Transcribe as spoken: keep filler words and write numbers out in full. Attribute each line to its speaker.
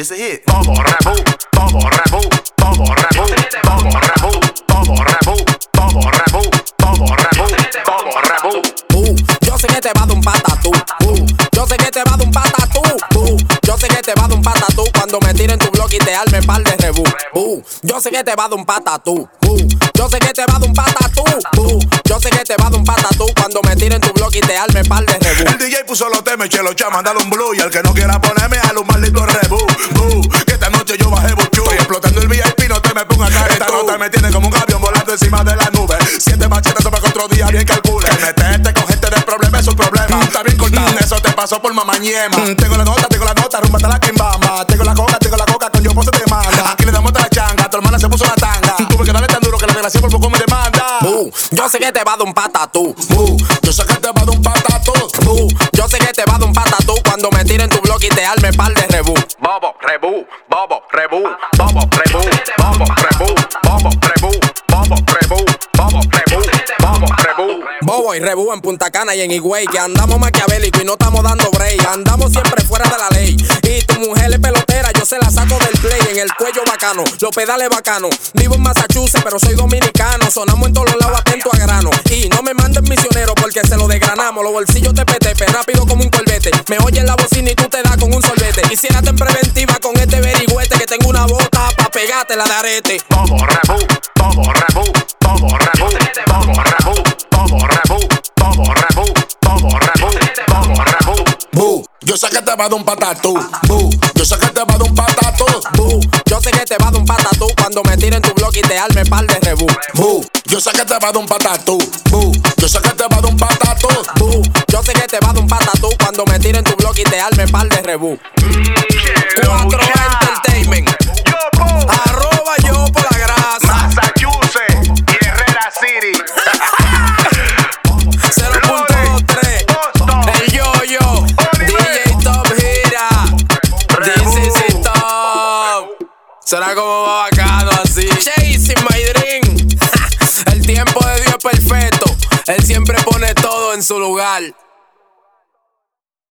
Speaker 1: This a hit. Bobo Rebu, Bobo Rebu, Bobo Rebu, Bobo Rebu, Bobo Rebu, Bobo Rebu, Bobo Rebu, Bobo Rebu.
Speaker 2: Uh, yo sé que te va a dar un patatú. Uh, yo sé que te va a dar un patatú. Uh, yo sé que te va a dar un patatú cuando me tiren tu blog y te arme par de rebú. Uh, yo sé que te va a dar un patatú. Uh, yo sé que te va a dar un patatú. Uh, yo sé que te va a dar un patatú cuando me tiren tu blog y te arme par de rebú.
Speaker 3: El D J puso los temas y Chelo Chama, dale un blue. Y al que no quiera ponerme, dale un maldito rebú. Uh, que esta noche yo bajé buchú. Estoy explotando el V I P, no te me pongas cara. Esta nota me tiene como un avión volando encima de la nube. Siete machetas para que otro día bien calcule. Meterte, cogerte de problema es un problema. Está bien cortado, eso te pasó por mamañema. Tengo la nota, tengo la nota, rumba hasta la quimbamba. Tengo la coca, tengo la coca, con yo pose te manda. Aquí le damos hasta la changa, tu hermana se puso la tanga. Tuve que darle tan duro que la desgracia por poco me demanda.
Speaker 2: Uh, yo sé que te va a dar un patatú.
Speaker 3: Uh, yo sé que te va a dar un patatú.
Speaker 2: Uh, yo sé que te va a dar un patatú cuando me tiren tu blog y te arme par de rebú.
Speaker 1: Bobo Rebu, Bobo Rebu, Bobo Rebu, Bobo Rebu, Bobo Rebu, Bobo Rebu, Bobo Rebu, Bobo Rebu.
Speaker 2: Bobo y rebú en Punta Cana y en Higüey, que andamos maquiavélico y no estamos dando break. Andamos siempre fuera de la ley. Y tu mujer es pelotera, yo se la saco del play. En el cuello bacano, los pedales bacano. Vivo en Massachusetts, pero soy dominicano. Sonamos en todos los lados, atento a grano. Y no me manden misionero porque se lo desgranamos. Los bolsillos te petepe, rápido como un corbete. Me oyes la bocina y tú te das con un sorbete. Quisiérate en preventiva con este verigüete, que tengo una bota pa' pegarte la de arete.
Speaker 1: Bobo Rebu, Bobo Rebu, Bobo Rebu, Bobo Rebu, Bobo Rebu, Bobo Rebu, Bobo Rebu, Bobo Rebu.
Speaker 3: Bu, yo sé que te va a dar un patatú. Bu, yo sé que te va a dar un patatú.
Speaker 2: Bu, yo sé que te va a dar un patatú cuando me tiren tu blog y te arme par de rebú.
Speaker 3: Bu, yo sé que te va a dar un patatú. Bu, yo sé que te va a dar un patatú.
Speaker 2: Bu, yo sé que te va a dar un patatú cuando me tiren tu blog y te arme par de rebú. Cuatro Entertainment. Arroba yo por la grasa.
Speaker 1: Massachusetts y Herrera City.
Speaker 2: cero punto tres. El yo-yo. D J Top Gira. This is it top. Será como bacano así. Chasing my dream. El tiempo de Dios es perfecto. Él siempre pone todo en su lugar.